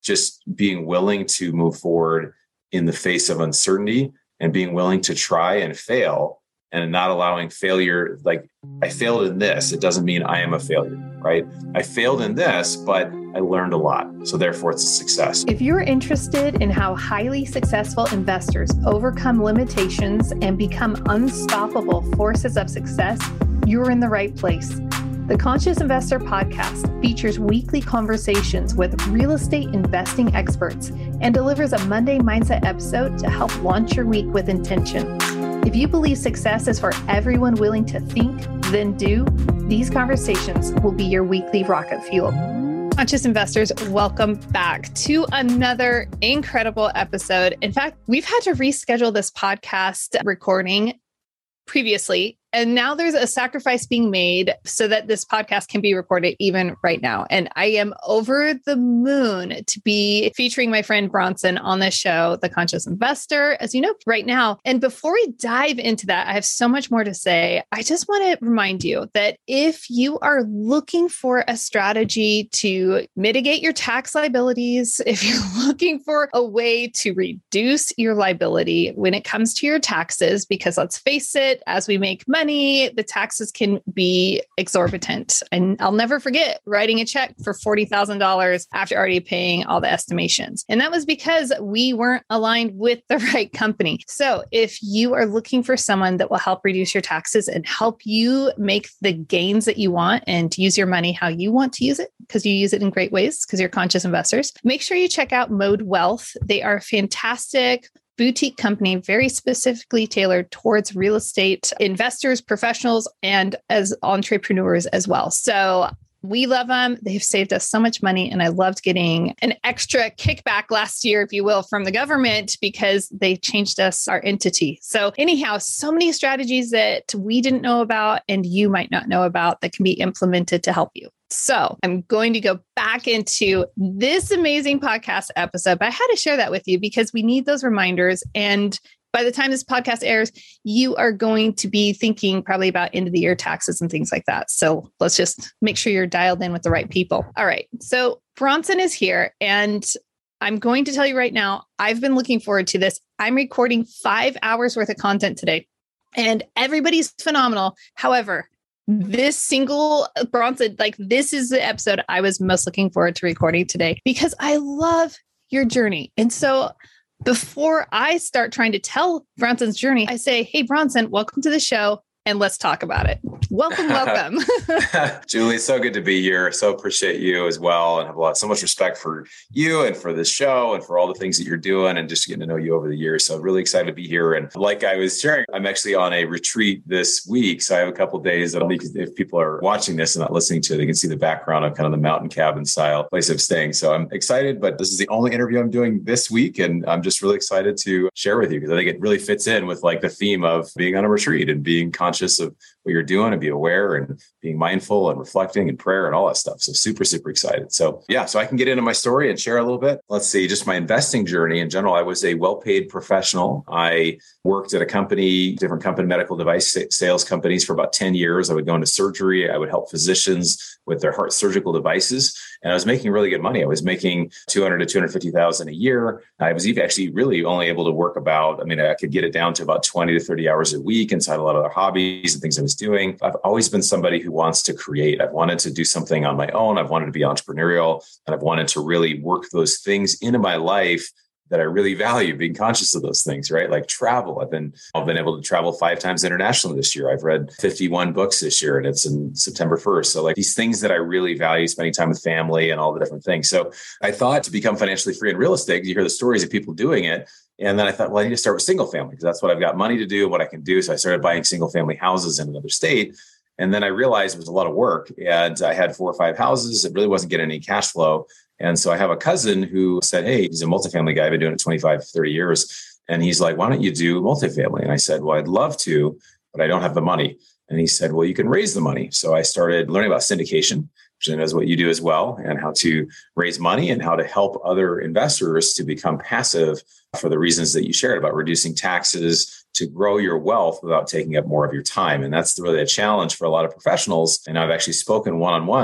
just being willing to move forward in the face of uncertainty and being willing to try and fail and not allowing failure. Like, I failed in this, it doesn't mean I am a failure, right? I failed in this, but I learned a lot. So therefore it's a success. If you're interested in how highly successful investors overcome limitations and become unstoppable forces of success, you're in the right place. The Conscious Investor Podcast features weekly conversations with real estate investing experts and delivers a Monday Mindset episode to help launch your week with intention. If you believe success is for everyone willing to think, then do, these conversations will be your weekly rocket fuel. Conscious investors, welcome back to another incredible episode. In fact, we've had to reschedule this podcast recording previously, and now there's a sacrifice being made so that this podcast can be recorded even right now. And I am over the moon to be featuring my friend Bronson on this show, The Conscious Investor, as you know, right now. And before we dive into that, I have so much more to say. I just want to remind you that if you are looking for a strategy to mitigate your tax liabilities, if you're looking for a way to reduce your liability when it comes to your taxes, because let's face it, as we make money, the taxes can be exorbitant. And I'll never forget writing a check for $40,000 after already paying all the estimations. And that was because we weren't aligned with the right company. So if you are looking for someone that will help reduce your taxes and help you make the gains that you want and use your money how you want to use it, because you use it in great ways, because you're conscious investors, make sure you check out Mode Wealth. They are fantastic boutique company, very specifically tailored towards real estate investors, professionals, and as entrepreneurs as well. So we love them. They've saved us so much money. And I loved getting an extra kickback last year, if you will, from the government because they changed our entity. So anyhow, so many strategies that we didn't know about and you might not know about that can be implemented to help you. So I'm going to go back into this amazing podcast episode, but I had to share that with you because we need those reminders. And by the time this podcast airs, you are going to be thinking probably about end of the year taxes and things like that. So let's just make sure you're dialed in with the right people. All right. So Bronson is here and I'm going to tell you right now, I've been looking forward to this. I'm recording 5 hours worth of content today and everybody's phenomenal. However, this single Bronson, this is the episode I was most looking forward to recording today because I love your journey. And so before I start trying to tell Bronson's journey, I say, hey, Bronson, welcome to the show. And let's talk about it. Welcome, welcome. Julie, it's so good to be here. So appreciate you as well. And have so much respect for you and for this show and for all the things that you're doing and just getting to know you over the years. So really excited to be here. And like I was sharing, I'm actually on a retreat this week. So I have a couple of days that if people are watching this and not listening to it, they can see the background of kind of the mountain cabin style place of staying. So I'm excited, but this is the only interview I'm doing this week. And I'm just really excited to share with you because I think it really fits in with the theme of being on a retreat and being conscious of what you're doing and be aware and being mindful and reflecting and prayer and all that stuff. So super, super excited. So I can get into my story and share a little bit. Let's see, just my investing journey in general. I was a well-paid professional. I worked at different company, medical device sales companies for about 10 years. I would go into surgery. I would help physicians with their heart surgical devices. And I was making really good money. I was making $200,000 to $250,000 a year. I was actually really only able to work I could get it down to about 20 to 30 hours a week inside a lot of other hobbies and things I was doing. I've always been somebody who wants to create. I've wanted to do something on my own. I've wanted to be entrepreneurial and I've wanted to really work those things into my life that I really value, being conscious of those things, right? Like travel. I've been able to travel 5 times internationally this year. I've read 51 books this year and it's in September 1st. So these things that I really value, spending time with family and all the different things. So I thought to become financially free in real estate, you hear the stories of people doing it. And then I thought, I need to start with single family because that's what I've got money to do, what I can do. So I started buying single family houses in another state. And then I realized it was a lot of work and I had 4 or 5 houses. It really wasn't getting any cash flow. And so I have a cousin who said, hey, he's a multifamily guy. I've been doing it 25, 30 years. And he's like, why don't you do multifamily? And I said, well, I'd love to, but I don't have the money. And he said, well, you can raise the money. So I started learning about syndication, which is what you do as well, and how to raise money and how to help other investors to become passive for the reasons that you shared about reducing taxes, to grow your wealth without taking up more of your time. And that's really a challenge for a lot of professionals. And I've actually spoken one-on-one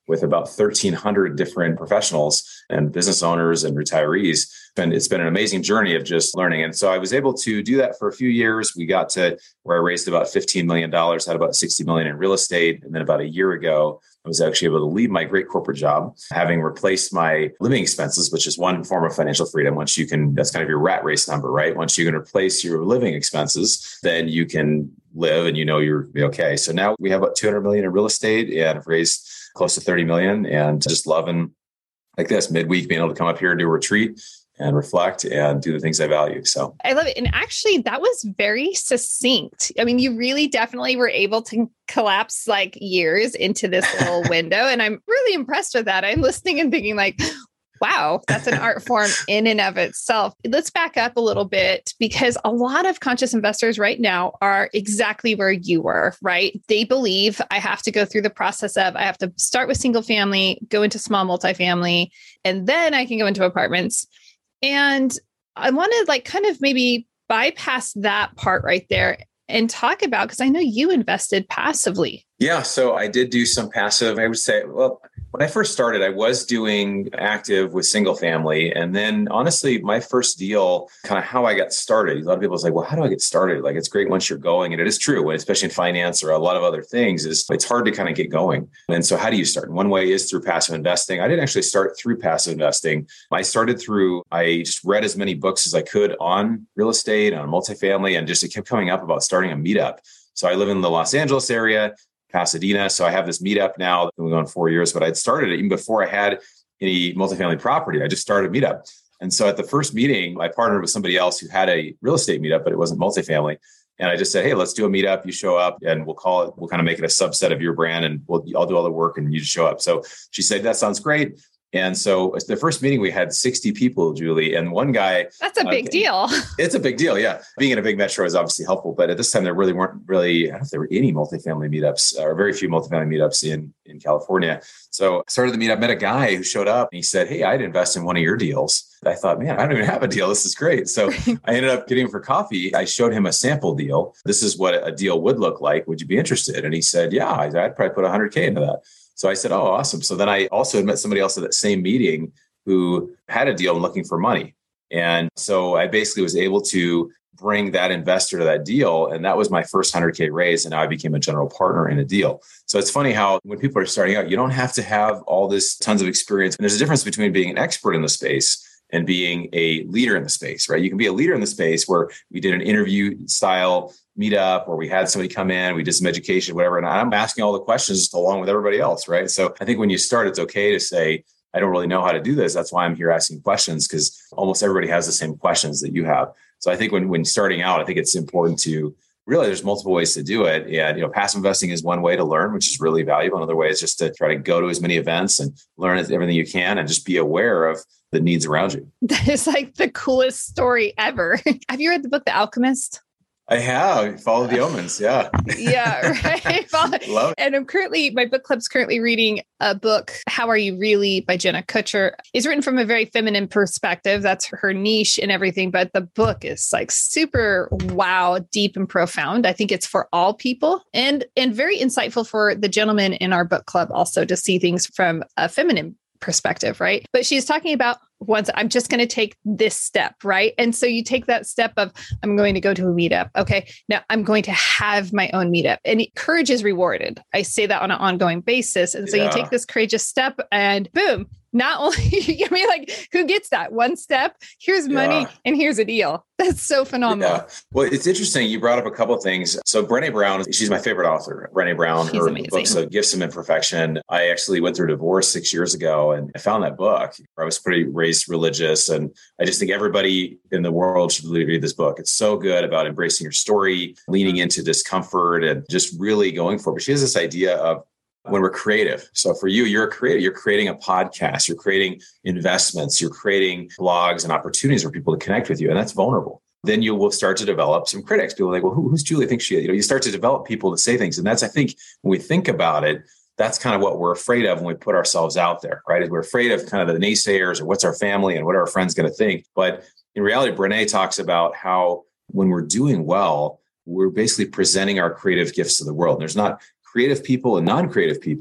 with about 1,300 different professionals and business owners and retirees. And it's been an amazing journey of just learning. And so I was able to do that for a few years. We got to where I raised about $15 million, had about $60 million in real estate. And then about a year ago, I was actually able to leave my great corporate job, having replaced my living expenses, which is one form of financial freedom. Once you can, that's kind of your rat race number, right? Once you can replace your living expenses, then you can live and you're okay. So now we have about 200 million in real estate and I've raised close to 30 million and just loving like this midweek, being able to come up here and do a retreat and reflect and do the things I value. So I love it. And actually that was very succinct. I mean, you really definitely were able to collapse like years into this little window. And I'm really impressed with that. I'm listening and thinking like, wow, that's an art form in and of itself. Let's back up a little bit because a lot of conscious investors right now are exactly where you were, right? They believe I have to go through the process of, I have to start with single family, go into small multifamily, and then I can go into apartments. And I want to like kind of maybe bypass that part right there and talk about, because I know you invested passively. Yeah. So I did do some passive. I would say, well, when I first started, I was doing active with single family. And then honestly, my first deal, kind of how I got started, a lot of people say, well, how do I get started? Like, it's great once you're going. And it is true, especially in finance or a lot of other things, is it's hard to kind of get going. And so how do you start? And one way is through passive investing. I didn't actually start through passive investing. I just read as many books as I could on real estate, on multifamily, and just it kept coming up about starting a meetup. So I live in the Los Angeles area, Pasadena. So I have this meetup now that we've gone 4 years, but I'd started it even before I had any multifamily property. I just started a meetup. And so at the first meeting, I partnered with somebody else who had a real estate meetup, but it wasn't multifamily. And I just said, hey, let's do a meetup. You show up and we'll kind of make it a subset of your brand and I'll do all the work and you just show up. So she said, that sounds great. And so the first meeting, we had 60 people, Julie, and one guy. That's a big deal. It's a big deal. Yeah. Being in a big metro is obviously helpful. But at this time, there really weren't I don't know if there were any multifamily meetups or very few multifamily meetups in California. So I started the meetup, met a guy who showed up and he said, hey, I'd invest in one of your deals. I thought, man, I don't even have a deal. This is great. So I ended up getting him for coffee. I showed him a sample deal. This is what a deal would look like. Would you be interested? And he said, yeah, I'd probably put $100K into that. So I said, oh, awesome. So then I also had met somebody else at that same meeting who had a deal and looking for money. And so I basically was able to bring that investor to that deal. And that was my first 100K raise. And now I became a general partner in a deal. So it's funny how when people are starting out, you don't have to have all this tons of experience. And there's a difference between being an expert in the space and being a leader in the space, right? You can be a leader in the space where we did an interview style meetup or we had somebody come in, we did some education, whatever. And I'm asking all the questions along with everybody else, right? So I think when you start, it's okay to say, I don't really know how to do this. That's why I'm here asking questions, because almost everybody has the same questions that you have. So I think when starting out, I think it's important to really, there's multiple ways to do it. And, passive investing is one way to learn, which is really valuable. Another way is just to try to go to as many events and learn everything you can and just be aware of the needs around you. That is like the coolest story ever. Have you read the book, The Alchemist? I have. Follow the Omens. Yeah. Yeah. Right. Love it. And my book club's currently reading a book, How Are You Really by Jenna Kutcher. It's written from a very feminine perspective. That's her niche and everything. But the book is like super wow, deep and profound. I think it's for all people and very insightful for the gentlemen in our book club also to see things from a feminine perspective, right? But she's talking about once I'm just going to take this step, right? And so you take that step of, I'm going to go to a meetup. Okay. Now I'm going to have my own meetup, and courage is rewarded. I say that on an ongoing basis. And so you take this courageous step and boom, not only, like who gets that one step? Here's money and here's a deal. That's so phenomenal. Yeah. Well, it's interesting. You brought up a couple of things. So Brené Brown, she's my favorite author. Brené Brown, she's amazing. Book, so Gifts of Imperfection. I actually went through a divorce 6 years ago and I found that book. I was pretty raised religious. And I just think everybody in the world should really read this book. It's so good about embracing your story, leaning into discomfort and just really going for it. But she has this idea of when we're creative. So for you, you're a creative, you're creating a podcast, you're creating investments, you're creating blogs and opportunities for people to connect with you. And that's vulnerable. Then you will start to develop some critics. People are like, well, who's Julie thinks she is? You start to develop people to say things. And that's, I think, when we think about it, that's kind of what we're afraid of when we put ourselves out there, right? Is we're afraid of kind of the naysayers or what's our family and what are our friends going to think. But in reality, Brené talks about how when we're doing well, we're basically presenting our creative gifts to the world. And there's not creative people and non-creative people.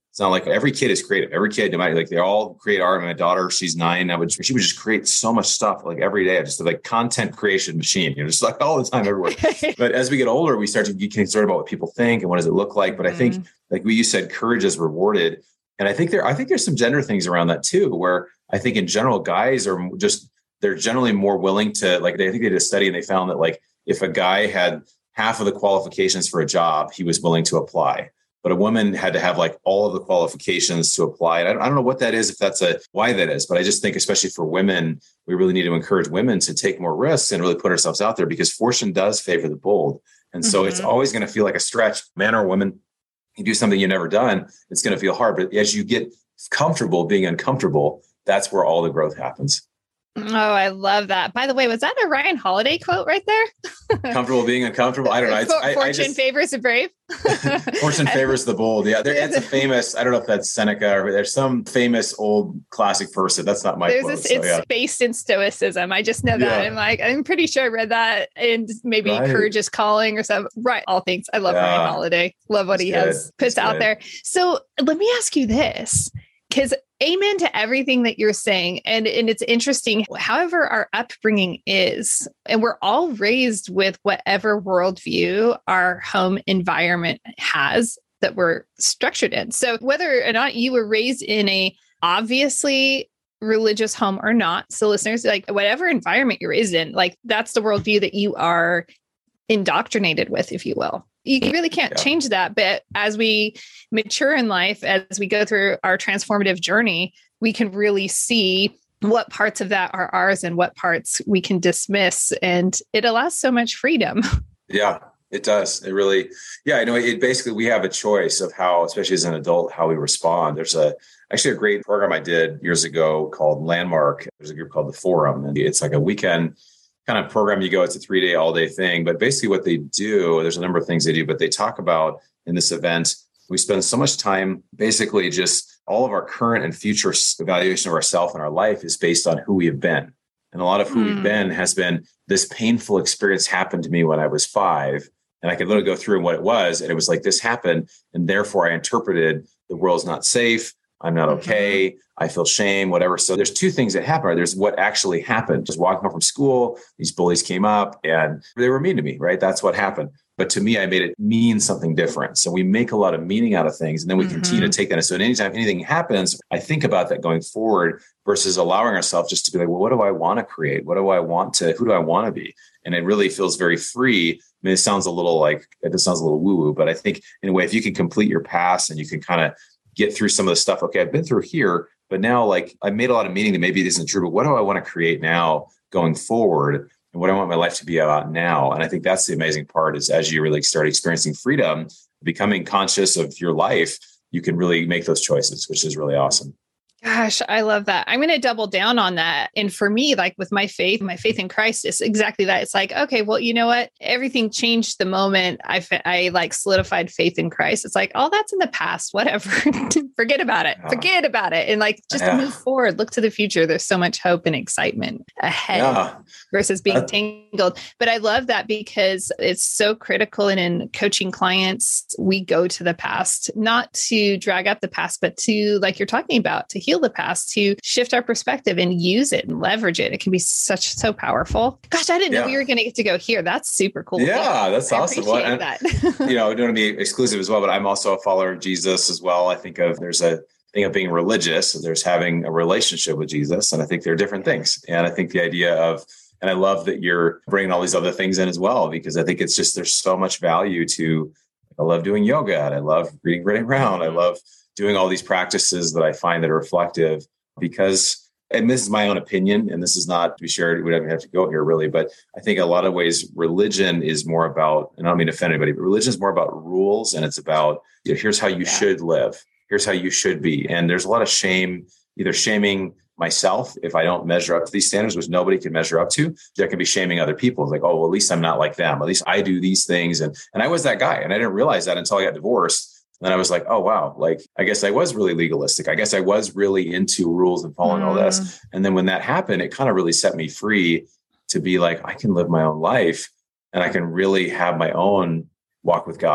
It's not like every kid is creative. Every kid, no matter, like they all create art. My daughter, she's 9. She would just create so much stuff like every day. Just like content creation machine, just like all the time, everywhere. But as we get older, we start to get concerned about what people think and what does it look like. But I think, like you said, courage is rewarded. And I think there's some gender things around that too, where I think in general, guys are they're generally more willing to, like, I think they did a study and they found that like if a guy had half of the qualifications for a job, he was willing to apply. But a woman had to have like all of the qualifications to apply. And I don't know what that is, if that's why that is, but I just think, especially for women, we really need to encourage women to take more risks and really put ourselves out there, because fortune does favor the bold. And so it's always going to feel like a stretch, man or woman. You do something you've never done, it's going to feel hard. But as you get comfortable being uncomfortable, that's where all the growth happens. Oh, I love that. By the way, was that a Ryan Holiday quote right there? Comfortable being uncomfortable. I don't know. Fortune favors the brave. Fortune favors the bold. Yeah. It's a famous, I don't know if that's Seneca or there's some famous old classic person. That's not my quote. It's based in Stoicism. I just know that. Yeah. I'm pretty sure I read that in maybe Courage is Calling or something. Right. All things. I love Ryan Holiday. Love what he puts out there. So let me ask you this, because amen to everything that you're saying. And it's interesting, however our upbringing is, and we're all raised with whatever worldview our home environment has that we're structured in. So whether or not you were raised in a obviously religious home or not, so listeners, like whatever environment you're raised in, like that's the worldview that you are indoctrinated with, if you will. You really can't change that. But as we mature in life, as we go through our transformative journey, we can really see what parts of that are ours and what parts we can dismiss. And it allows so much freedom. Yeah, it does. It really, it basically, we have a choice of how, especially as an adult, how we respond. There's actually a great program I did years ago called Landmark. There's a group called The Forum, and it's like a weekend kind of program. You go, it's a 3-day all day thing, but basically what they do, there's a number of things they do, but they talk about in this event, we spend so much time, basically just all of our current and future evaluation of ourselves and our life is based on who we have been. And a lot of who we've been has been this painful experience happened to me when I was 5. And I could literally go through what it was. And it was like, this happened. And therefore I interpreted the world's not safe. I'm not okay. I feel shame, whatever. So there's 2 things that happen. There's what actually happened. Just walking home from school, these bullies came up and they were mean to me, right? That's what happened. But to me, I made it mean something different. So we make a lot of meaning out of things, and then we continue to take that. So anytime anything happens, I think about that going forward versus allowing ourselves just to be like, well, what do I want to create? Who do I want to be? And it really feels very free. I mean, it sounds a little woo-woo, but I think in a way, if you can complete your past and you can kind of get through some of the stuff. Okay, I've been through here, but now like I made a lot of meaning that maybe it isn't true, but what do I want to create now going forward? And what do I want my life to be about now? And I think that's the amazing part is as you really start experiencing freedom, becoming conscious of your life, you can really make those choices, which is really awesome. Gosh, I love that. I'm going to double down on that. And for me, like with my faith in Christ is exactly that. It's like, okay, well, you know what? Everything changed the moment I like solidified faith in Christ. It's like, oh, that's in the past, whatever. Forget about it. Forget about it. And like, just move forward, look to the future. There's so much hope and excitement ahead versus being tangled. But I love that because it's so critical. And in coaching clients, we go to the past, not to drag up the past, but to, like you're talking about, to heal the past, to shift our perspective and use it and leverage it. It can be so powerful. Gosh, I didn't know we were going to get to go here. That's super cool. Yeah, that's awesome. I don't want to be exclusive as well, but I'm also a follower of Jesus as well. I think there's a thing of being religious, and there's having a relationship with Jesus. And I think they're different things. And I think the idea of, and I love that you're bringing all these other things in as well, because I think it's just, there's so much value to, I love doing yoga and I love reading Brené Brown. I love doing all these practices that I find that are reflective because, and this is my own opinion, and this is not to be shared, we don't have to go here really, but I think a lot of ways religion is more about, and I don't mean to offend anybody, but religion is more about rules, and it's about, here's how you should live. Here's how you should be. And there's a lot of shame, either shaming myself if I don't measure up to these standards, which nobody can measure up to. There can be shaming other people. It's like, oh, well, at least I'm not like them. At least I do these things. And I was that guy, and I didn't realize that until I got divorced. And then I was like, oh, wow, like, I guess I was really legalistic. I guess I was really into rules and following all this. And then when that happened, it kind of really set me free to be like, I can live my own life and I can really have my own walk with God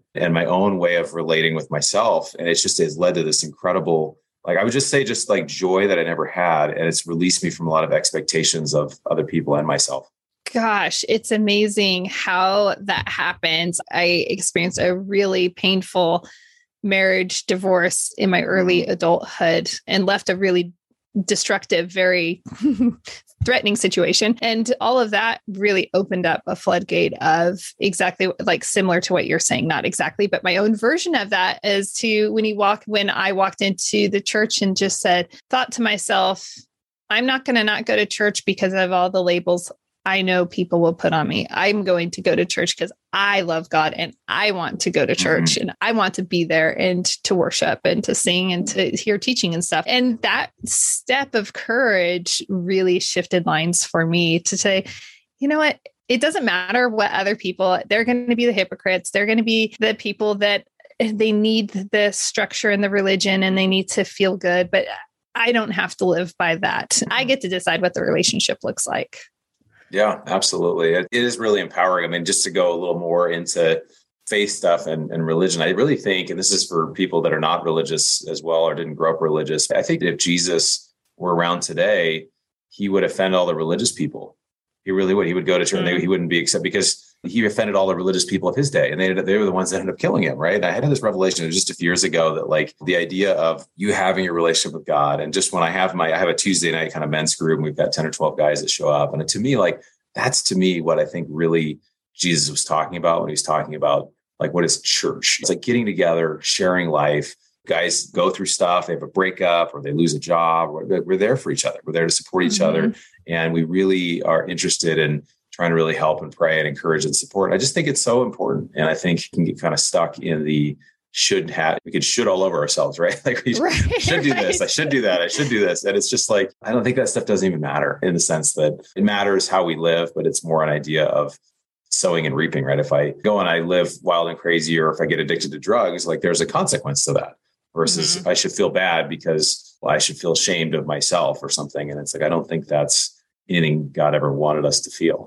and my own way of relating with myself. And it's just has led to this incredible, like, I would just say, just like joy that I never had. And it's released me from a lot of expectations of other people and myself. Gosh, it's amazing how that happens. I experienced a really painful marriage divorce in my early adulthood and left a really destructive, very threatening situation. And all of that really opened up a floodgate of exactly like similar to what you're saying, not exactly, but my own version of that as to when I walked into the church and just thought to myself, I'm not going to not go to church because of all the labels I know people will put on me. I'm going to go to church because I love God and I want to go to church and I want to be there and to worship and to sing and to hear teaching and stuff. And that step of courage really shifted lines for me to say, you know what? It doesn't matter what other people, they're going to be the hypocrites. They're going to be the people that they need the structure and the religion and they need to feel good, but I don't have to live by that. I get to decide what the relationship looks like. Yeah, absolutely. It is really empowering. I mean, just to go a little more into faith stuff and religion, I really think, and this is for people that are not religious as well or didn't grow up religious, I think that if Jesus were around today, he would offend all the religious people. He really would. He would go to church and he wouldn't be accepted because he offended all the religious people of his day. And they were the ones that ended up killing him, right? And I had this revelation just a few years ago that like the idea of you having a relationship with God. And just when I have a Tuesday night kind of men's group, and we've got 10 or 12 guys that show up. And to me, like, that's to me what I think really Jesus was talking about when he was talking about like, what is church? It's like getting together, sharing life. Guys go through stuff, they have a breakup or they lose a job. We're there for each other. We're there to support each other. And we really are interested in trying to really help and pray and encourage and support. I just think it's so important. And I think you can get kind of stuck in the we could should all over ourselves, right? Like we should do this. I should do that. I should do this. And it's just like, I don't think that stuff doesn't even matter in the sense that it matters how we live, but it's more an idea of sowing and reaping, right? If I go and I live wild and crazy, or if I get addicted to drugs, like there's a consequence to that versus if I should feel bad because I should feel ashamed of myself or something. And it's like, I don't think that's anything God ever wanted us to feel.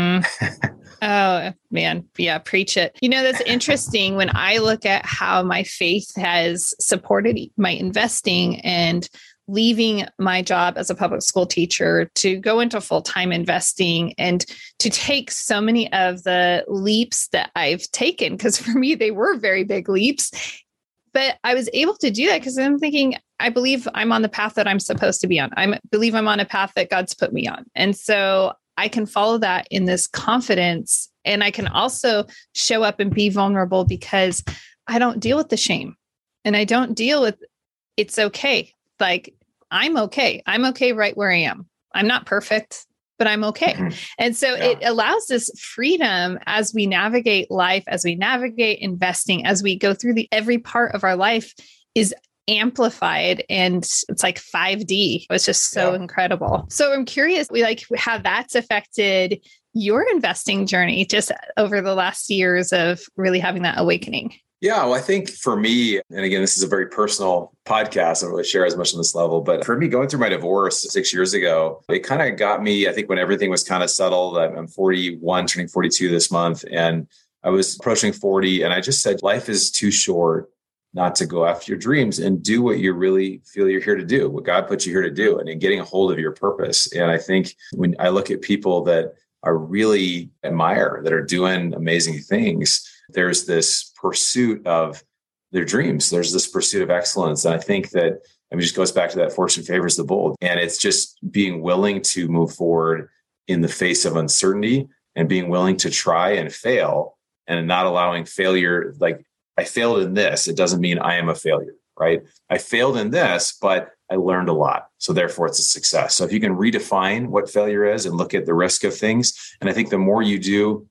Oh, man. Yeah. Preach it. You know, that's interesting when I look at how my faith has supported my investing and leaving my job as a public school teacher to go into full-time investing and to take so many of the leaps that I've taken, because for me, they were very big leaps. But I was able to do that because I'm thinking, I believe I'm on the path that I'm supposed to be on. I believe I'm on a path that God's put me on. And so I can follow that in this confidence. And I can also show up and be vulnerable because I don't deal with the shame and I don't deal with it's okay. Like I'm okay. I'm okay right where I am. I'm not perfect, but I'm okay. And so it allows this freedom as we navigate life, as we navigate investing, as we go through every part of our life is amplified, and it's like 5D. It's just so incredible. So I'm curious, how that's affected your investing journey just over the last years of really having that awakening. Yeah, well, I think for me, and again, this is a very personal podcast. I don't really share as much on this level, but for me, going through my divorce 6 years ago, it kind of got me, I think when everything was kind of settled, I'm 41, turning 42 this month, and I was approaching 40. And I just said, life is too short not to go after your dreams and do what you really feel you're here to do, what God put you here to do, and in getting a hold of your purpose. And I think when I look at people that I really admire, that are doing amazing things, there's this pursuit of their dreams. There's this pursuit of excellence. And I think that it just goes back to that fortune favors the bold. And it's just being willing to move forward in the face of uncertainty and being willing to try and fail and not allowing failure. Like, I failed in this. It doesn't mean I am a failure, right? I failed in this, but I learned a lot. So therefore it's a success. So if you can redefine what failure is and look at the risk of things. And I think the more you do,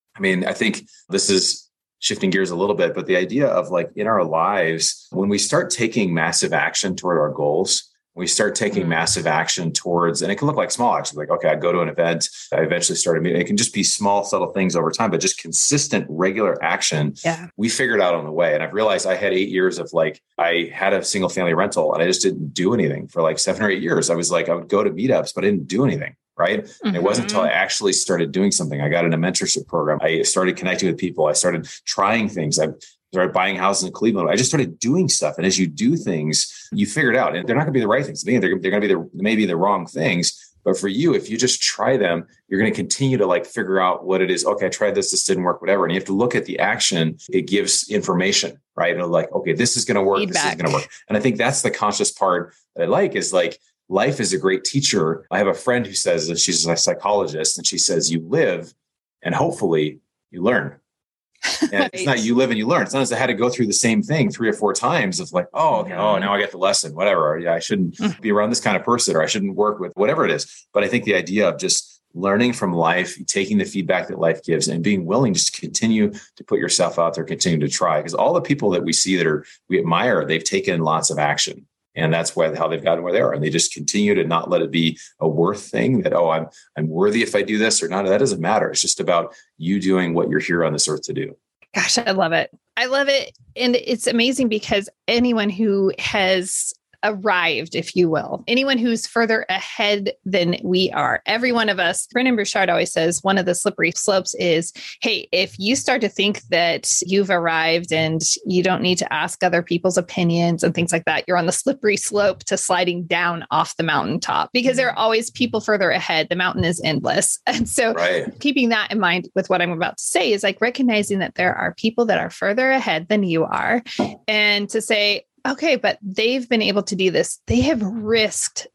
I think this is shifting gears a little bit, but the idea of like in our lives, when we start taking massive action toward our goals, we start taking massive action towards, and it can look like small action, like, okay, I go to an event, I eventually start a meeting. It can just be small, subtle things over time, but just consistent, regular action. Yeah. We figured out on the way. And I've realized I had 8 years of like, I had a single family rental and I just didn't do anything for like 7 or 8 years. I was like, I would go to meetups, but I didn't do anything. Right. And it wasn't until I actually started doing something. I got in a mentorship program. I started connecting with people. I started trying things. I started buying houses in Cleveland. I just started doing stuff. And as you do things, you figure it out. And they're not going to be the right things. They're going to be maybe the wrong things. But for you, if you just try them, you're going to continue to like figure out what it is. Okay, I tried this didn't work, whatever. And you have to look at the action. It gives information, right? And like, okay, this is going to work. Feedback. This is going to work. And I think that's the conscious part that I like is like, life is a great teacher. I have a friend who says that she's a psychologist and she says, you live and hopefully you learn. And right. It's not you live and you learn. It's not as I had to go through the same thing 3 or 4 times of like, oh, okay, now I get the lesson, whatever. Or, yeah, I shouldn't be around this kind of person or I shouldn't work with whatever it is. But I think the idea of just learning from life, taking the feedback that life gives and being willing just to continue to put yourself out there, continue to try. Because all the people that we see we admire, they've taken lots of action. And that's how they've gotten where they are. And they just continue to not let it be a worth thing that, oh, I'm worthy if I do this or not. That doesn't matter. It's just about you doing what you're here on this earth to do. Gosh, I love it. I love it. And it's amazing because anyone who has arrived, if you will, anyone who's further ahead than we are, every one of us, Brendon Burchard always says one of the slippery slopes is, hey, if you start to think that you've arrived and you don't need to ask other people's opinions and things like that, you're on the slippery slope to sliding down off the mountaintop because there are always people further ahead. The mountain is endless. And so keeping that in mind with what I'm about to say is like recognizing that there are people that are further ahead than you are and to say, okay, but they've been able to do this. They have risked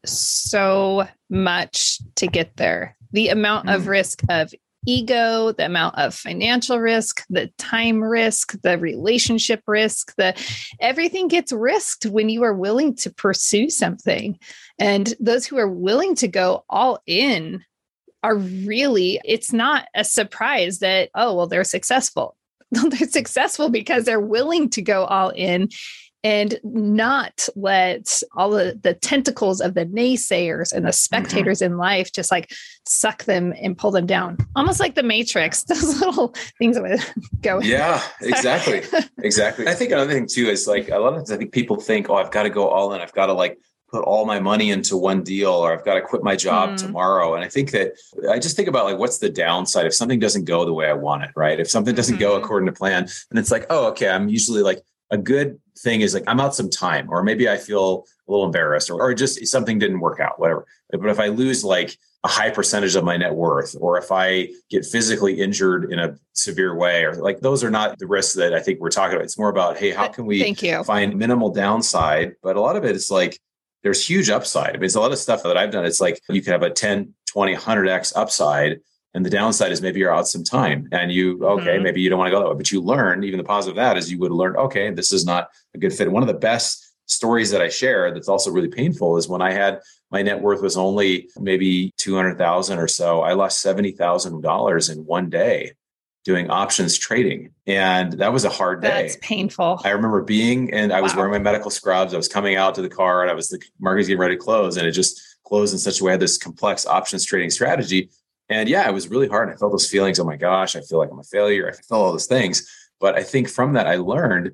so much to get there. The amount of risk of ego, the amount of financial risk, the time risk, the relationship risk, everything gets risked when you are willing to pursue something. And those who are willing to go all in are really, it's not a surprise that, oh, well, they're successful. They're successful because they're willing to go all in and not let all the tentacles of the naysayers and the spectators in life just like suck them and pull them down. Almost like the Matrix, those little things that would go. Yeah, exactly. Exactly. I think another thing too is like a lot of times I think people think, oh, I've got to go all in. I've got to like put all my money into one deal or I've got to quit my job tomorrow. And I think that I just think about like, what's the downside if something doesn't go the way I want it, right? If something doesn't go according to plan and it's like, oh, okay, I'm usually like, a good thing is like, I'm out some time, or maybe I feel a little embarrassed or just something didn't work out, whatever. But if I lose like a high percentage of my net worth, or if I get physically injured in a severe way, or like, those are not the risks that I think we're talking about. It's more about, hey, how can we find minimal downside? But a lot of it is like, there's huge upside. I mean, it's a lot of stuff that I've done. It's like, you can have a 10, 20, 100x upside. And the downside is maybe you're out some time and maybe you don't want to go that way, but you learn, even the positive of that is you would learn, okay, this is not a good fit. One of the best stories that I share that's also really painful is when I had my net worth was only maybe 200,000 or so. I lost $70,000 in one day doing options trading. And that was a hard day. That's painful. I remember I was wearing my medical scrubs. I was coming out to the car and the market's getting ready to close. And it just closed in such a way I had this complex options trading strategy. And yeah, it was really hard. I felt those feelings. Oh my gosh, I feel like I'm a failure. I felt all those things. But I think from that, I learned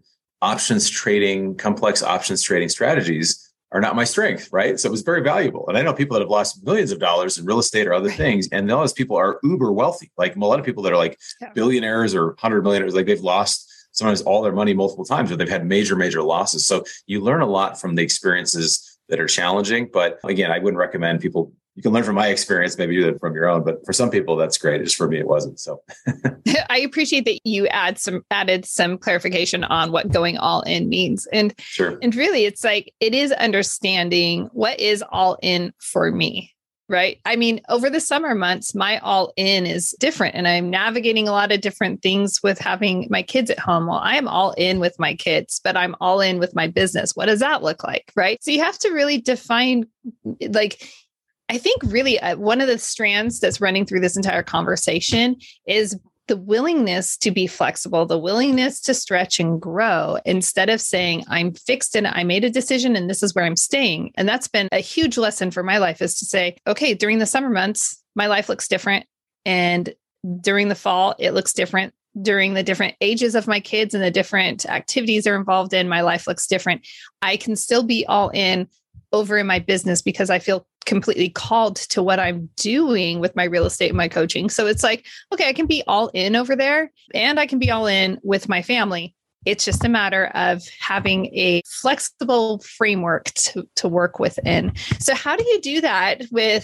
complex options trading strategies are not my strength, right? So it was very valuable. And I know people that have lost millions of dollars in real estate or other things. And those people are uber wealthy. Like a lot of people that are like billionaires or 100 millionaires, like they've lost sometimes all their money multiple times, or they've had major, major losses. So you learn a lot from the experiences that are challenging. But again, I wouldn't recommend people. You can learn from my experience, maybe do that from your own, but for some people that's great. Just for me, it wasn't. So I appreciate that you added some clarification on what going all in means. And really it's like, it is understanding what is all in for me, right? I mean, over the summer months, my all in is different and I'm navigating a lot of different things with having my kids at home. Well, I am all in with my kids, but I'm all in with my business. What does that look like? Right. So you have to really define, like, I think really one of the strands that's running through this entire conversation is the willingness to be flexible, the willingness to stretch and grow instead of saying I'm fixed and I made a decision and this is where I'm staying. And that's been a huge lesson for my life, is to say, okay, during the summer months, my life looks different. And during the fall, it looks different. During the different ages of my kids and the different activities they're involved in, my life looks different. I can still be all in over in my business because I feel completely called to what I'm doing with my real estate and my coaching. So it's like, okay, I can be all in over there and I can be all in with my family It's just a matter of having a flexible framework to work within. So how do you do that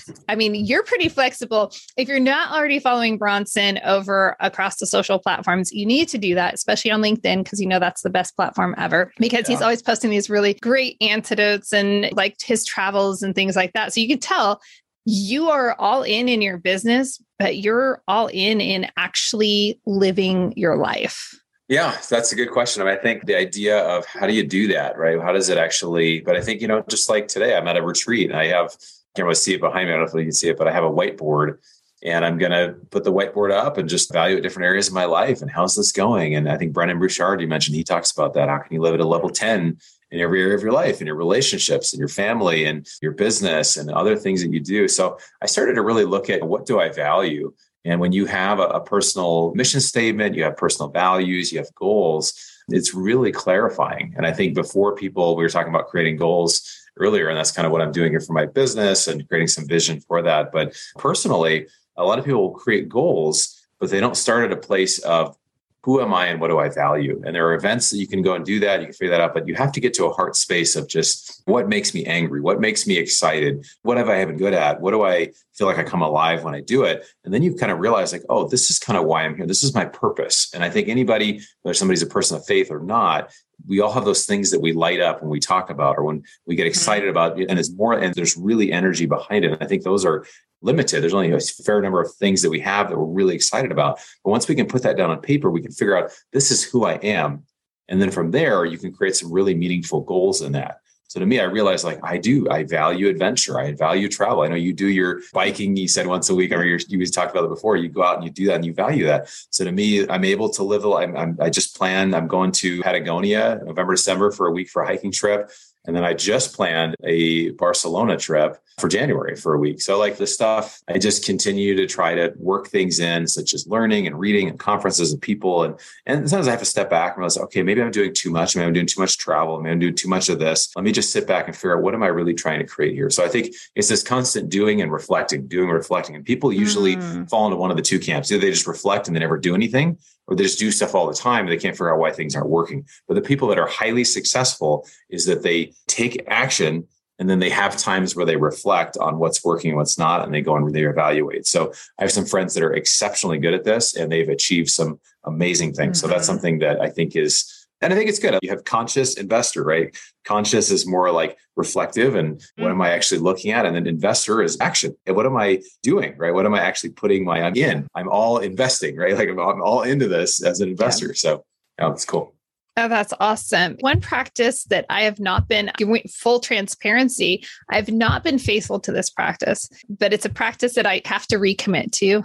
you're pretty flexible. If you're not already following Bronson over across the social platforms, you need to do that, especially on LinkedIn, because that's the best platform ever, because he's always posting these really great antidotes and like his travels and things like that. So you can tell you are all in your business, but you're all in actually living your life. Yeah, that's a good question. I think the idea of how do you do that, right? How does it actually, but I think, just like today, I'm at a retreat and I can't really see it behind me. I don't know if you can see it, but I have a whiteboard and I'm going to put the whiteboard up and just evaluate different areas of my life. And how's this going? And I think Brendon Burchard, you mentioned, he talks about that. How can you live at a level 10 in every area of your life, in your relationships, in your family, and your business, and other things that you do? So I started to really look at, what do I value? And when you have a personal mission statement, you have personal values, you have goals, it's really clarifying. And I think before we were talking about creating goals earlier, and that's kind of what I'm doing here for my business and creating some vision for that. But personally, a lot of people create goals, but they don't start at a place of who am I and what do I value? And there are events that you can go and do that. You can figure that out, but you have to get to a heart space of just what makes me angry? What makes me excited? What have I been good at? What do I feel like I come alive when I do it? And then you kind of realize like, oh, this is kind of why I'm here. This is my purpose. And I think anybody, whether somebody's a person of faith or not, we all have those things that we light up when we talk about or when we get excited about it. And it's more, and there's really energy behind it. And I think those are limited. There's only a fair number of things that we have that we're really excited about. But once we can put that down on paper, we can figure out this is who I am. And then from there, you can create some really meaningful goals in that. So to me, I realized I value adventure. I value travel. I know you do your biking. You said once a week, you talked about it before. You go out and you do that and you value that. So to me, I'm able to live. I just planned, I'm going to Patagonia, November, December for a week for a hiking trip. And then I just planned a Barcelona trip for January for a week. So like this stuff, I just continue to try to work things in, such as learning and reading and conferences and people. And sometimes I have to step back and realize, okay, maybe I'm doing too much. Maybe I'm doing too much travel. Maybe I'm doing too much of this. Let me just sit back and figure out what am I really trying to create here? So I think it's this constant doing and reflecting. And people usually fall into one of the two camps. Either they just reflect and they never do anything, or they just do stuff all the time and they can't figure out why things aren't working. But the people that are highly successful is that they take action and then they have times where they reflect on what's working and what's not, and they go and they evaluate. So I have some friends that are exceptionally good at this and they've achieved some amazing things. So that's something that I think and I think it's good. You have conscious investor, right? Conscious is more like reflective and what am I actually looking at? And then investor is action. And what am I doing, right? What am I actually putting my in? I'm all investing, right? Like I'm all into this as an investor. Yeah. So it's cool. Oh, that's awesome. One practice that I have not been, giving full transparency, I've not been faithful to this practice, but it's a practice that I have to recommit to.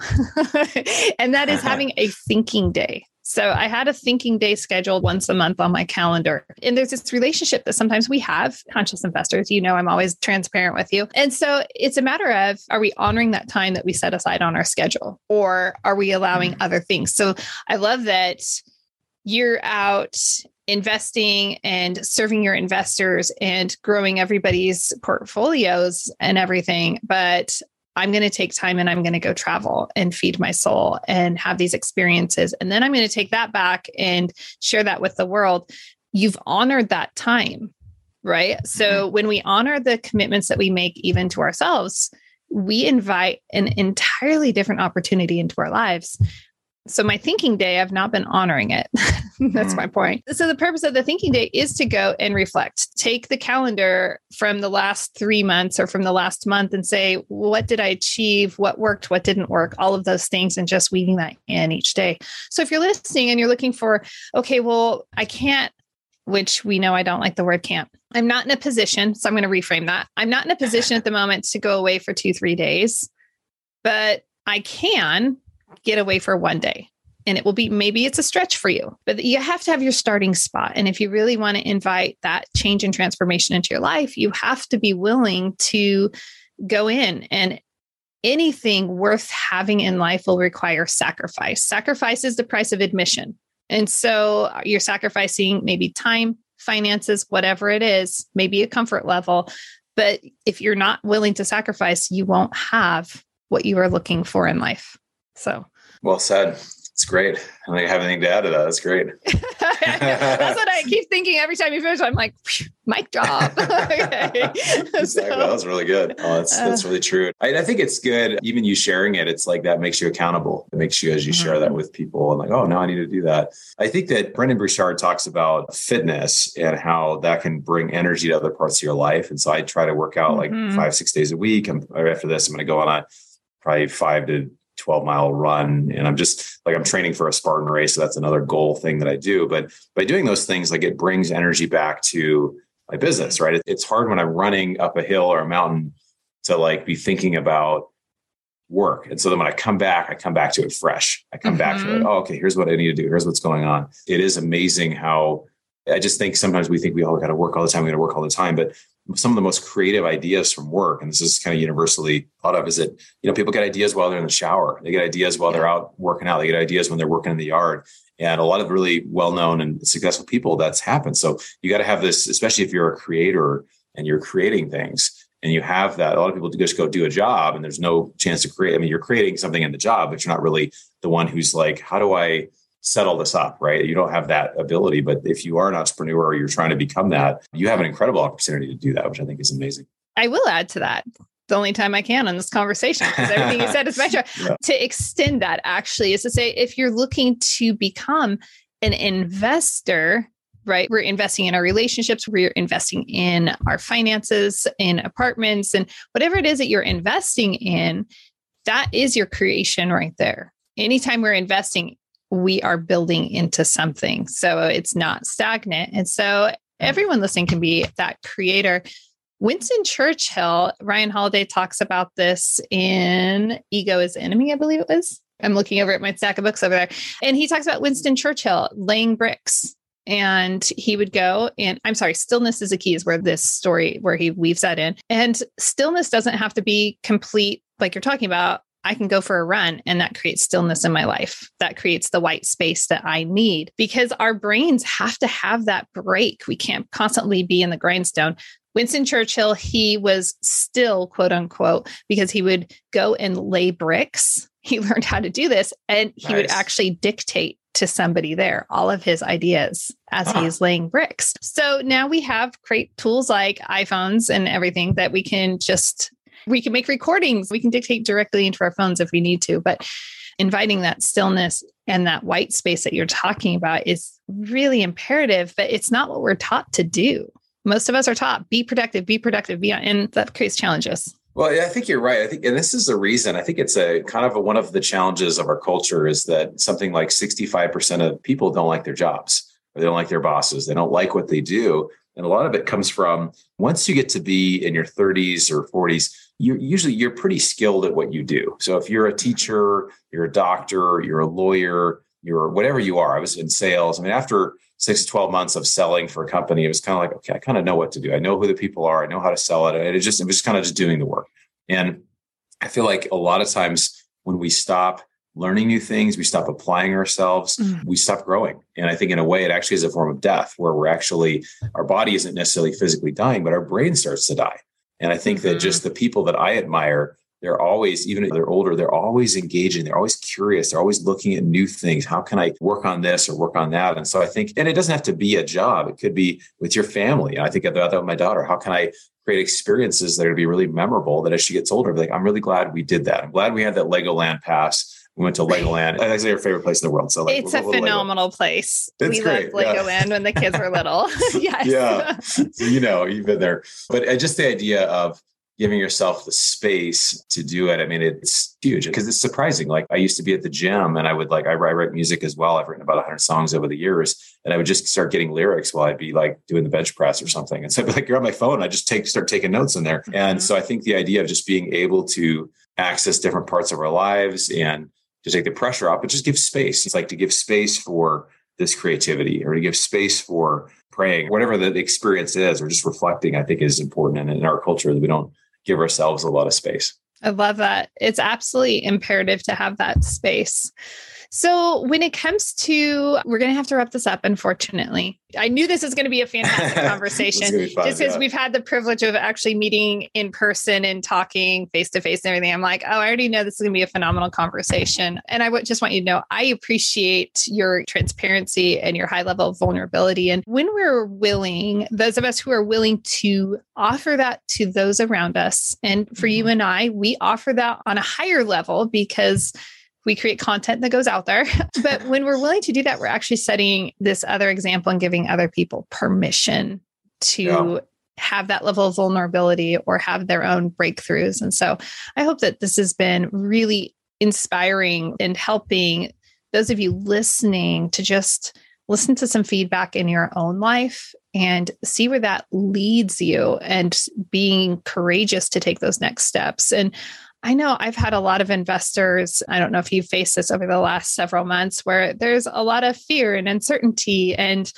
And that is having a thinking day. So I had a thinking day scheduled once a month on my calendar. And there's this relationship that sometimes we have, conscious investors, I'm always transparent with you. And so it's a matter of, are we honoring that time that we set aside on our schedule, or are we allowing other things? So I love that you're out investing and serving your investors and growing everybody's portfolios and everything. But I'm going to take time and I'm going to go travel and feed my soul and have these experiences. And then I'm going to take that back and share that with the world. You've honored that time, right? So when we honor the commitments that we make even to ourselves, we invite an entirely different opportunity into our lives. So my thinking day, I've not been honoring it. That's my point. So the purpose of the thinking day is to go and reflect. Take the calendar from the last 3 months or from the last month and say, what did I achieve? What worked? What didn't work? All of those things, and just weaving that in each day. So if you're listening and you're looking for, okay, well, I can't, which we know I don't like the word can't. I'm not in a position. So I'm going to reframe that. I'm not in a position at the moment to go away for 2-3 days, but I can get away for one day. And it will be, maybe it's a stretch for you, but you have to have your starting spot. And if you really want to invite that change and transformation into your life, you have to be willing to go in. And anything worth having in life will require sacrifice. Sacrifice is the price of admission. And so you're sacrificing maybe time, finances, whatever it is, maybe a comfort level. But if you're not willing to sacrifice, you won't have what you are looking for in life. So well said. It's great. I don't have anything to add to that. That's great. That's what I keep thinking every time you finish. I'm like, mic drop. Okay. Exactly. That was really good. Oh, that's really true. I think it's good. Even you sharing it, it's like that makes you accountable. It makes you, as you share that with people and like, oh, now I need to do that. I think that Brendon Burchard talks about fitness and how that can bring energy to other parts of your life. And so I try to work out like 5-6 days a week. After this, I'm going to go on a probably 5 to 12-mile run. And I'm training for a Spartan race. So that's another goal thing that I do. But by doing those things, like it brings energy back to my business, right? It's hard when I'm running up a hill or a mountain to like be thinking about work. And so then when I come back to it fresh. I come back to it. Oh, okay, here's what I need to do. Here's what's going on. It is amazing how I just think sometimes we think we all got to work all the time. We got to work all the time. But some of the most creative ideas from work, and this is kind of universally thought of, is that, people get ideas while they're in the shower. They get ideas while they're out working out. They get ideas when they're working in the yard. And a lot of really well-known and successful people, that's happened. So you got to have this, especially if you're a creator and you're creating things and you have that. A lot of people just go do a job and there's no chance to create. I mean, you're creating something in the job, but you're not really the one who's like, how do I settle this up, right? You don't have that ability. But if you are an entrepreneur or you're trying to become that, you have an incredible opportunity to do that, which I think is amazing. I will add to that. The only time I can on this conversation, because everything you said is right. To extend that actually is to say, if you're looking to become an investor, right? We're investing in our relationships. We're investing in our finances, in apartments, and whatever it is that you're investing in, that is your creation right there. Anytime we're investing, we are building into something. So it's not stagnant. And so everyone listening can be that creator. Winston Churchill, Ryan Holiday talks about this in Ego is the Enemy, I believe it was. I'm looking over at my stack of books over there. And he talks about Winston Churchill laying bricks. And he would go and Stillness is a Key is where this story, where he weaves that in. And stillness doesn't have to be complete, like you're talking about. I can go for a run and that creates stillness in my life. That creates the white space that I need, because our brains have to have that break. We can't constantly be in the grindstone. Winston Churchill, he was still, quote unquote, because he would go and lay bricks. He learned how to do this, and he would actually dictate to somebody there all of his ideas as he's laying bricks. So now we have great tools like iPhones and everything that we can make recordings. We can dictate directly into our phones if we need to, but inviting that stillness and that white space that you're talking about is really imperative, but it's not what we're taught to do. Most of us are taught, be productive, and that creates challenges. Well, yeah, I think you're right. I think, and this is the reason, I think it's a kind of one of the challenges of our culture is that something like 65% of people don't like their jobs, or they don't like their bosses. They don't like what they do. And a lot of it comes from once you get to be in your 30s or 40s, you're pretty skilled at what you do. So if you're a teacher, you're a doctor, you're a lawyer, you're whatever you are. I was in sales. I mean, after 6 to 12 months of selling for a company, it was kind of like, okay, I kind of know what to do. I know who the people are. I know how to sell it. And it was kind of just doing the work. And I feel like a lot of times when we stop learning new things, we stop applying ourselves, we stop growing. And I think in a way, it actually is a form of death where our body isn't necessarily physically dying, but our brain starts to die. And I think that just the people that I admire, they're always, even if they're older, they're always engaging. They're always curious. They're always looking at new things. How can I work on this or work on that? And so I think, and it doesn't have to be a job. It could be with your family. I think about that with my daughter. How can I create experiences that are going to be really memorable that as she gets older, I'm really glad we did that. I'm glad we had that Legoland pass. We went to Legoland. That's our favorite place in the world. So it's a phenomenal place. We loved Legoland when the kids were little. Yes. Yeah. So, you've been there. But just the idea of giving yourself the space to do it. I mean, it's huge because it's surprising. Like I used to be at the gym and I write music as well. I've written about 100 songs over the years and I would just start getting lyrics while I'd be like doing the bench press or something. And so I'd be like, you're on my phone. I just start taking notes in there. And so I think the idea of just being able to access different parts of our lives and to take the pressure off, but just give space. It's like to give space for this creativity or to give space for praying, whatever the experience is, or just reflecting, I think is important. And in our culture, we don't give ourselves a lot of space. I love that. It's absolutely imperative to have that space. So when it comes to, we're going to have to wrap this up, unfortunately. I knew this was going to be a fantastic conversation just because we've had the privilege of actually meeting in person and talking face to face and everything. I'm like, oh, I already know this is going to be a phenomenal conversation. And I just want you to know, I appreciate your transparency and your high level of vulnerability. And when we're willing, those of us who are willing to offer that to those around us, and for you and I, we offer that on a higher level because we create content that goes out there. But when we're willing to do that, we're actually setting this other example and giving other people permission to have that level of vulnerability or have their own breakthroughs. And so I hope that this has been really inspiring and helping those of you listening to just listen to some feedback in your own life and see where that leads you and being courageous to take those next steps. And I know I've had a lot of investors, I don't know if you've faced this over the last several months, where there's a lot of fear and uncertainty. And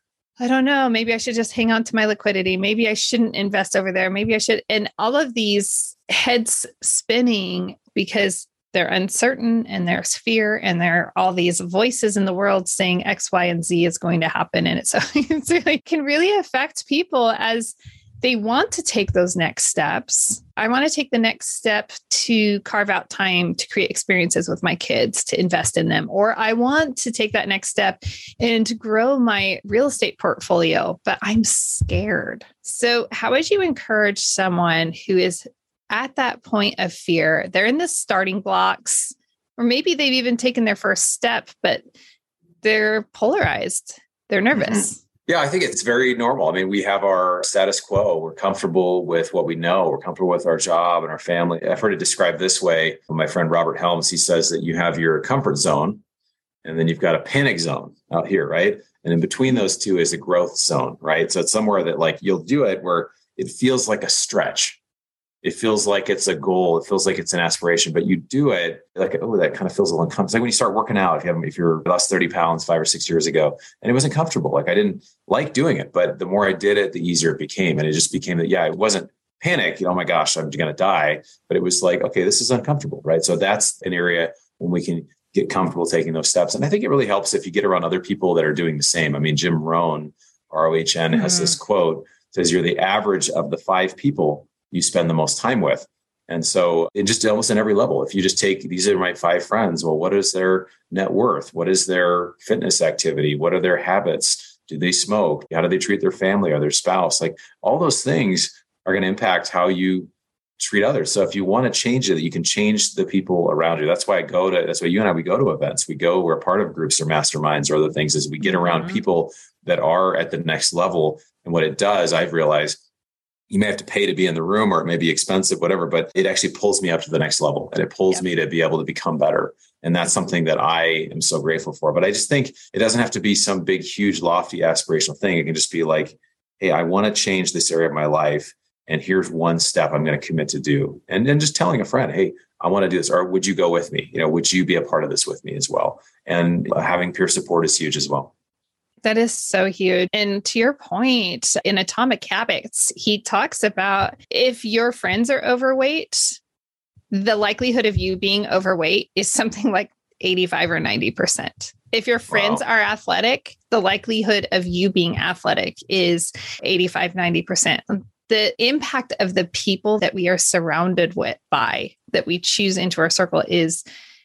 I don't know, maybe I should just hang on to my liquidity. Maybe I shouldn't invest over there. Maybe I should. And all of these heads spinning because they're uncertain and there's fear and there are all these voices in the world saying X, Y, and Z is going to happen. And it really can really affect people as they want to take those next steps. I want to take the next step to carve out time to create experiences with my kids, to invest in them. Or I want to take that next step and to grow my real estate portfolio, but I'm scared. So how would you encourage someone who is at that point of fear? They're in the starting blocks, or maybe they've even taken their first step, but they're polarized. They're nervous. Mm-hmm. Yeah, I think it's very normal. I mean, we have our status quo. We're comfortable with what we know. We're comfortable with our job and our family. I've heard it described this way. My friend Robert Helms, he says that you have your comfort zone and then you've got a panic zone out here, right? And in between those two is a growth zone, right? So it's somewhere that like you'll do it where it feels like a stretch. It feels like it's a goal. It feels like it's an aspiration, but you do it like, oh, that kind of feels a little uncomfortable. It's like when you start working out, if you're lost 30 pounds 5 or 6 years ago, and it wasn't comfortable. Like I didn't like doing it, but the more I did it, the easier it became. And it just became that, it wasn't panic, oh my gosh, I'm going to die. But it was like, okay, this is uncomfortable, right? So that's an area when we can get comfortable taking those steps. And I think it really helps if you get around other people that are doing the same. I mean, Jim Rohn, ROHN, has this quote, says you're the average of the 5 people you spend the most time with. And so it just almost in every level, if you just take, these are my 5 friends, well, what is their net worth? What is their fitness activity? What are their habits? Do they smoke? How do they treat their family or their spouse? Like all those things are going to impact how you treat others. So if you want to change it, you can change the people around you. That's why that's why you and I, we go to events. We're part of groups or masterminds or other things as we get around people that are at the next level. And what it does, I've realized, you may have to pay to be in the room or it may be expensive, whatever, but it actually pulls me up to the next level and it pulls me to be able to become better. And that's something that I am so grateful for. But I just think it doesn't have to be some big, huge, lofty, aspirational thing. It can just be like, hey, I want to change this area of my life. And here's one step I'm going to commit to do. And then just telling a friend, hey, I want to do this. Or would you go with me? Would you be a part of this with me as well? And having peer support is huge as well. That is so huge. And to your point, in Atomic Habits, he talks about if your friends are overweight, the likelihood of you being overweight is something like 85 or 90%. If your friends are athletic, the likelihood of you being athletic is 85, 90%. The impact of the people that we are surrounded by, that we choose into our circle, is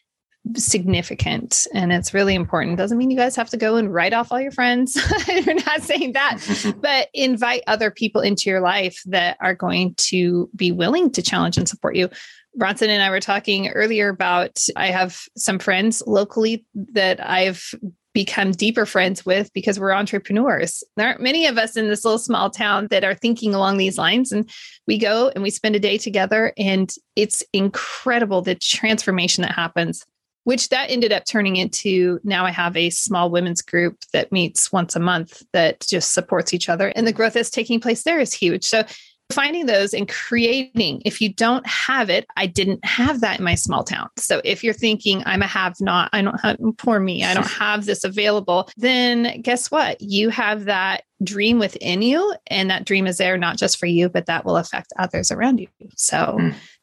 significant. And it's really important. Doesn't mean you guys have to go and write off all your friends. You're not saying that, but invite other people into your life that are going to be willing to challenge and support you. Bronson and I were talking earlier about, I have some friends locally that I've become deeper friends with because we're entrepreneurs. There aren't many of us in this little small town that are thinking along these lines. And we go and we spend a day together, and it's incredible the transformation that happens, which that ended up turning into, now I have a small women's group that meets once a month that just supports each other. And the growth that's taking place there is huge. So finding those and creating, if you don't have it, I didn't have that in my small town. So if you're thinking I'm a have not, I don't have, poor me, I don't have this available, then guess what? You have that dream within you. And that dream is there not just for you, but that will affect others around you. So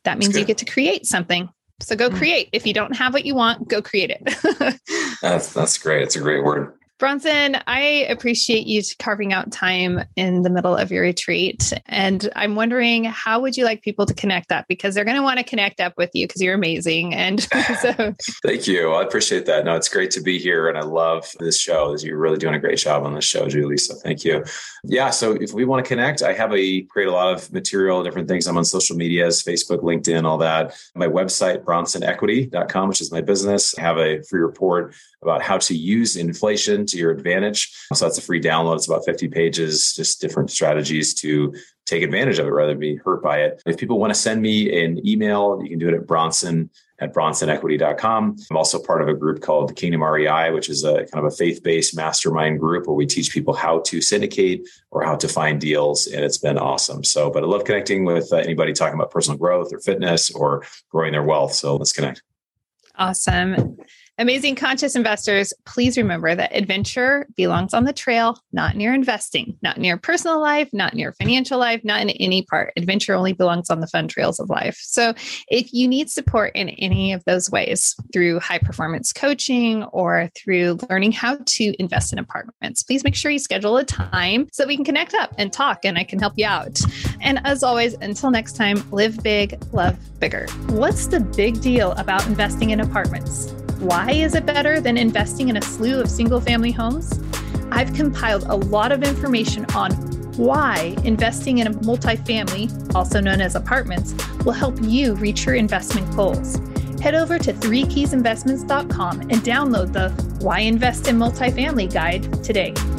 That means you get to create something. So go create. If you don't have what you want, go create it. That's great. It's a great word. Bronson, I appreciate you carving out time in the middle of your retreat. And I'm wondering, how would you like people to connect that? Because they're going to want to connect up with you because you're amazing. And so thank you. I appreciate that. No, it's great to be here. And I love this show. You're really doing a great job on this show, Julie. So thank you. Yeah. So if we want to connect, I create a lot of material, different things. I'm on social medias, Facebook, LinkedIn, all that. My website, bronsonequity.com, which is my business. I have a free report about how to use inflation to your advantage. So that's a free download. It's about 50 pages, just different strategies to take advantage of it rather than be hurt by it. If people want to send me an email, you can do it at bronson@bronsonequity.com. I'm also part of a group called Kingdom REI, which is a kind of a faith-based mastermind group where we teach people how to syndicate or how to find deals. And it's been awesome. But I love connecting with anybody talking about personal growth or fitness or growing their wealth. So let's connect. Awesome. Amazing conscious investors, please remember that adventure belongs on the trail, not in your investing, not in your personal life, not in your financial life, not in any part. Adventure only belongs on the fun trails of life. So if you need support in any of those ways, through high performance coaching or through learning how to invest in apartments, please make sure you schedule a time so we can connect up and talk and I can help you out. And as always, until next time, live big, love bigger. What's the big deal about investing in apartments? Why is it better than investing in a slew of single-family homes? I've compiled a lot of information on why investing in a multifamily, also known as apartments, will help you reach your investment goals. Head over to 3keysinvestments.com and download the Why Invest in Multifamily guide today.